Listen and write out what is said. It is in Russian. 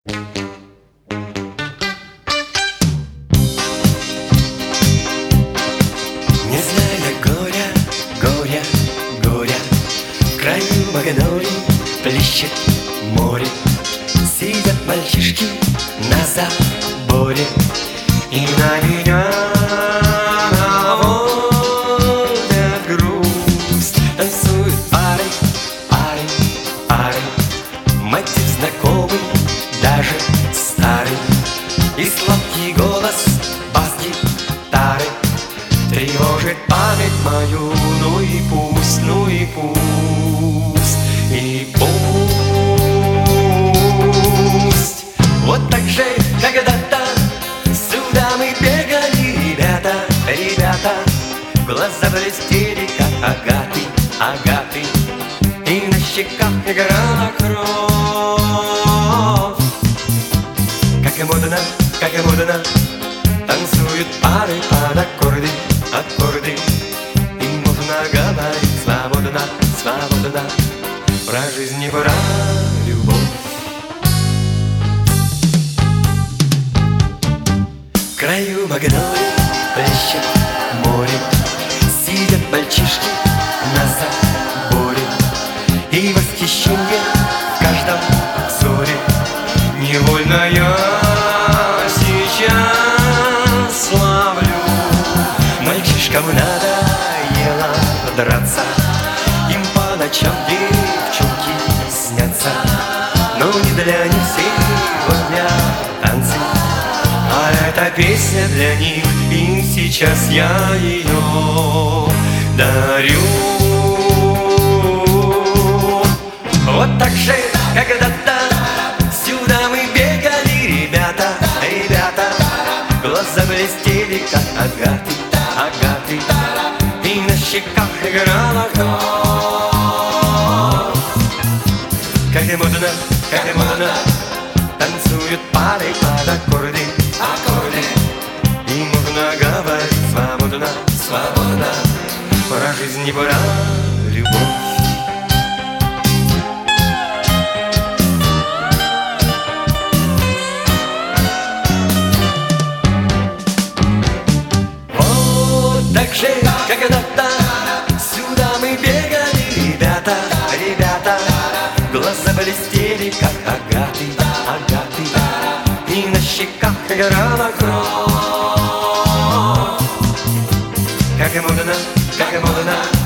Не зная горя, горя, горя, в краю магнолий плещет море. Сидят мальчишки на заборе, и на меня наводят грусть. Танцуют пары, пары, пары, мотив знакомый, даже старый, и сладкий голос бас-гитары тревожит память мою. Ну и пусть, ну и пусть, и пусть. Вот так же когда-то сюда мы бегали, ребята, ребята, глаза блестели, как агаты, агаты, и на щеках играла кровь. Как и модно, как и модно, танцуют пары под аккорды, аккорды, и можно говорить свободно, свободно про жизнь и про любовь. В краю магнолий плещет море, сидят мальчишки на заборе, и восхищение в каждом взоре. Невольно я сейчас ловлю. Мальчишкам надоело драться, им по ночам девчонки снятся, но не для них сегодня танцы, а эта песня для них, и сейчас я ее дарю. Вот так же когда-то сюда мы бегали, ребята, ребята, глаза блестели, как агаты, агаты, и на щеках играла кровь. Как и модно, танцуют пары под аккорды, аккорды, и можно говорить свободно, свободно про жизнь и про любовь. Так же когда-то сюда мы бегали, ребята, ребята, глаза блестели, как агаты, агаты, и на щеках играла кровь. Как и модно, как и модно,